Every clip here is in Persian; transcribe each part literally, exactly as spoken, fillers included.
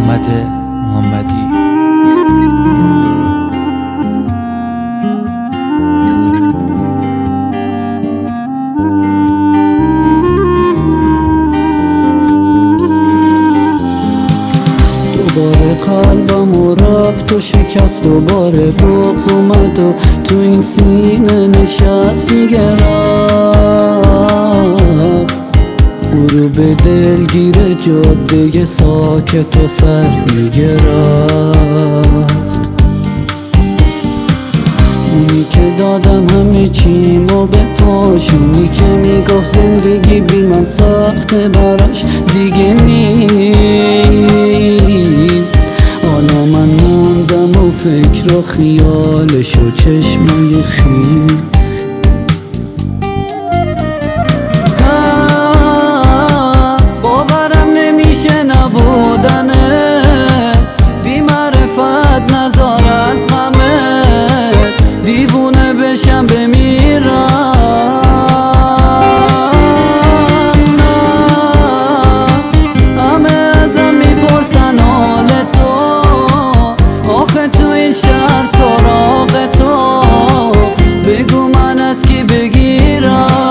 محمد محمدی. دوباره قلبم رفت و شکست، دوباره بغض اومد و تو این سینه نشست. میگه رفت برو به دلگیر جاده ساکت و سرد. میگه رفت اونی که دادم همه چیمو به پاش، اونی که میگفت زندگی بی من سخته براش دیگه نیست. حالا من موندم و فکر و خیالش و چشمای خیس. باورم نمیشه نبودنه، بی معرفت نزار از غمت، دیوونه بشم بمیرم. همه ازم میپرسن حال تو، آخه تو این شهر سراغ تو، بگو من از کی بگیرم.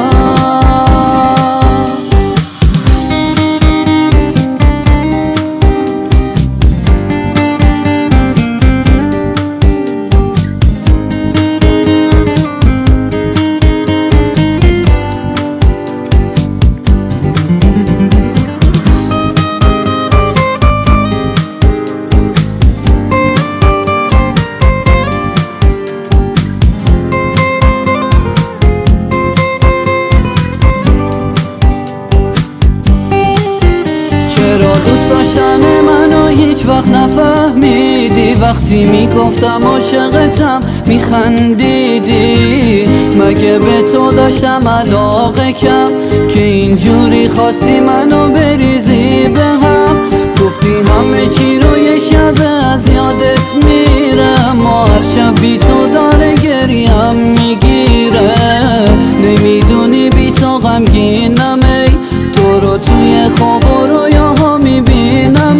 چرا دوست داشتن منو هیچ وقت نفهمیدی؟ وقتی میگفتم عاشقتم میخندیدی. مگه به تو داشتم علاقه کم که اینجوری خواستی منو بریزی به هم؟ گفتی همه چی رو یه شب از یادت میرم، ما هر شب بی تو داره گریم میگیره. نمیدونی بی تو غمگینم، ای تو رو توی خواب و رویاها میبینم.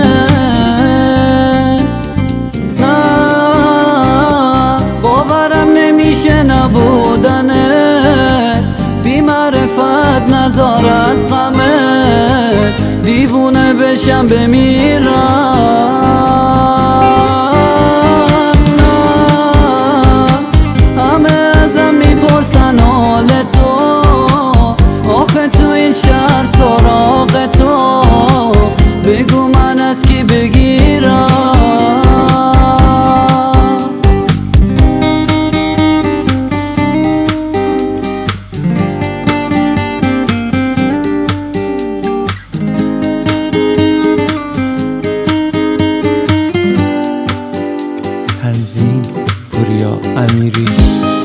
نه باورم نمیشه نبودنه، بی معرفت نزار از غمت، دیوونه بشم بمیرم. همه ازم میپرسن حال تو، آخه تو این شهر سراغ تو، بگو من از کی بگیرم. تنظیم پوریا امیری.